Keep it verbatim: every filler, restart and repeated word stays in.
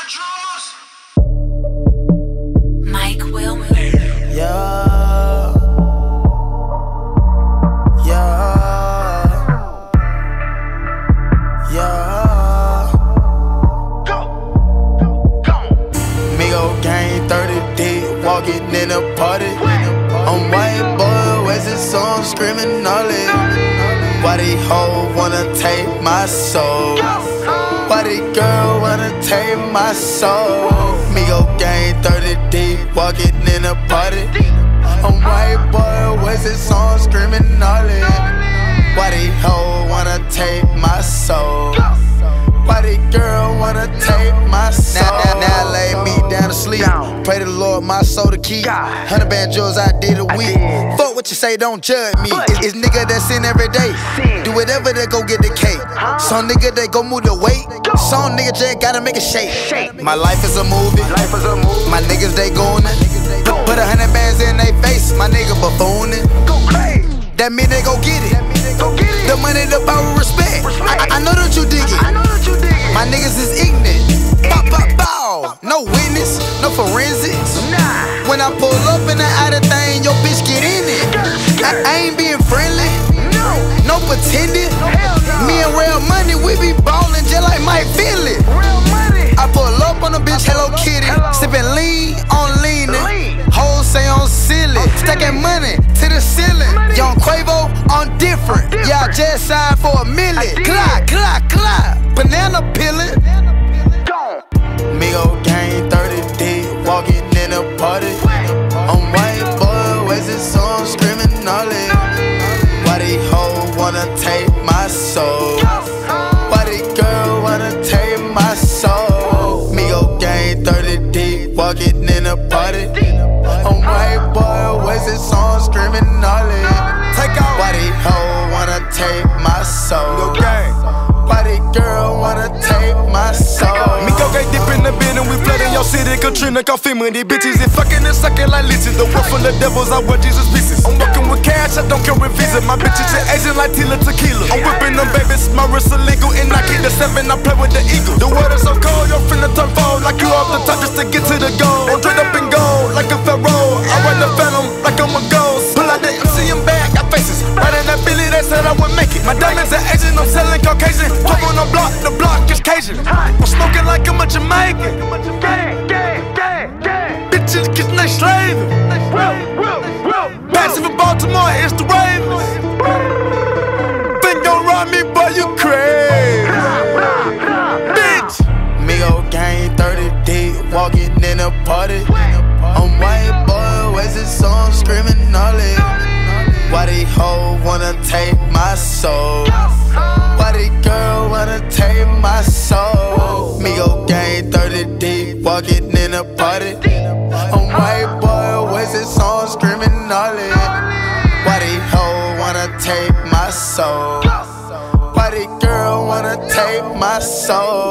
drummers. Mike Wilmer. Yeah. Yeah. Yeah. Go. Go. Go. Migo gang thirty deep, walking in a party. I'm white boy, where's his song screaming gnarly? Why they hoe wanna take my soul? Why they girl wanna take my soul? Migo gang thirty deep, walking in a party. I'm white boy, where's his song screaming gnarly? Why they hoe wanna take my soul? Why they girl wanna take my soul? Now, now, now lay me down to sleep. Pray the Lord my soul to keep. Hundred band jewels I did a week. Fuck what you say, don't judge me. It's, it's nigga that sin every day. Do whatever they go get the cake. Some nigga they go move the weight. Some nigga just gotta make it shake. My life is a movie. My niggas they goin' it. Put, put a hundred bands in they face. My nigga buffoonin'. That mean they go get it. The money, the power, respect. I, I know that you dig it. My niggas is ignorant. Bow, bow, bow. No witness, no forensics. When I pull up in the outer thing, your bitch get in it. I, I ain't being friendly. No pretending. Me and Real Money, we be ballin' just like Mike Finley. I pull up on a bitch, Hello Kitty. Sippin' lean on leanin'. Hoes say I'm silly. Stacking money to the ceiling. Young Quavo, I'm different. Y'all just signed for a million. Clock, clock, clock. Banana peeling. Migo gang thirty deep, walking in a party. I'm white boy, where's his song screaming gnarly? Why they hoe wanna take my soul? Why they girl wanna take my soul? Migo gang thirty deep, walking in a party. I'm white boy, where's his song screaming gnarly? Why they hoe wanna take my soul? Why they girl wanna take my soul? Migo gang dip in the bin and we flooding your city. Katrina call FEMA. These bitches is fucking and sucking like leeches. The world full of devils, I wear Jesus pieces. I'm working with cash, I don't care with visa. My bitches are Asian like Tila Tequila. I'm whipping them babies, my wrist illegal. And I keep the seven, I play with the eagle. The water so cold, you're finna turn fold. Like you off the top just to get to the goal. I'm straight up in gold, like a pharaoh. I run the phantom, like I'm a ghost. Pull out the M C and bag, got faces. Right in that Billy, they said I would make it. My diamonds are Asian, I'm selling Caucasian. Talk on the block, the block is Cajun. I'm smoking like I'm a Jamaican. Bitches get they slaving. Passive in Baltimore, it's the Ravens. Think gon' rob me, boy, you crazy. Bitch. Migo gang thirty deep, walking in a party. I'm white boy, where's his song screaming gnarly? Why they hoe wanna take my soul? Why they girl wanna take my soul? Migo gang thirty deep, walking in a party. I'm white boy, where's his song screaming gnarly? Why they hoe wanna take my soul? Why they girl wanna take my soul?